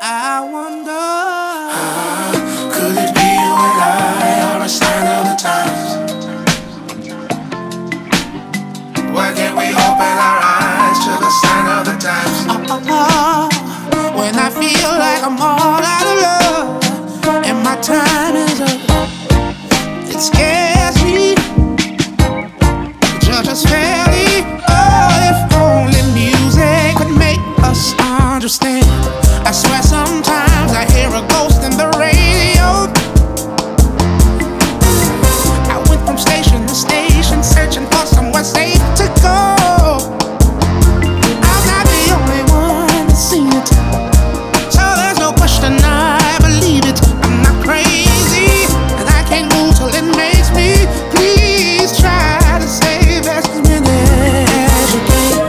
I wonder, could it be you and I are a sign of the times? Why can't we open our eyes to the sign of the times? when I feel like I'm all out of love and my time is up, it scares me. Judge us fairly. Oh, if only music could make us understand. I swear sometimes I hear a ghost in the radio. I went from station to station searching for somewhere safe to go. I'm not the only one that's seen it, so there's no question I believe it. I'm not crazy and I can't move till it makes me. Please try to save as many as you can.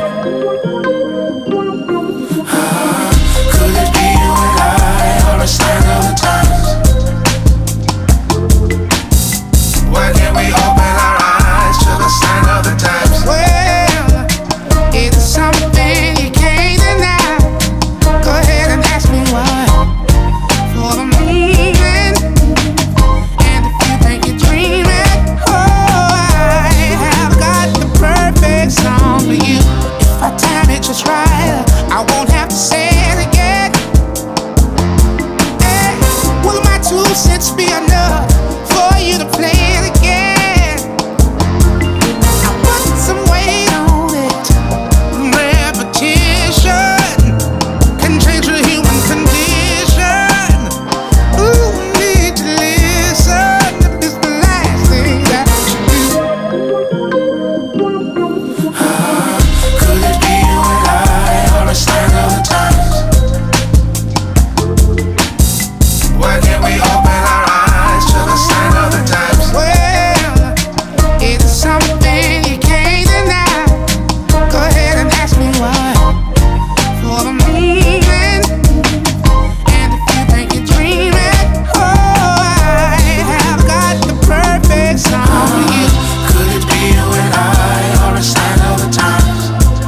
Could it be you and I are a sign of the times? Why can't we open our eyes to the sign of the times? Well, it's something you can't deny. Go ahead and ask me why. For the moment, and if you think you're dreaming, oh, I have got the perfect song for you. If I time it just right, I won't have to say it again. Hey, will my 2 cents be enough for you to play it again? I put some weight on it. Repetition can change the human condition. Ooh, need to listen. It's the last thing that you do. Could it be you and I are a sign of the times? Why can't we open our eyes to the sign of the times? Well, it's something you can't deny. Go ahead and ask me why. For the moment, and if you think you're dreaming, oh, I have got the perfect song for you. Could it be you and I are a sign of the times?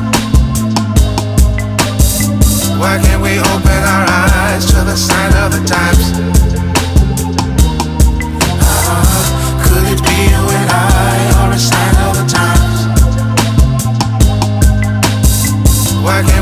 Why can't we open our eyes to the sign of the times? Could it be you and I are a sign of the times? Why can't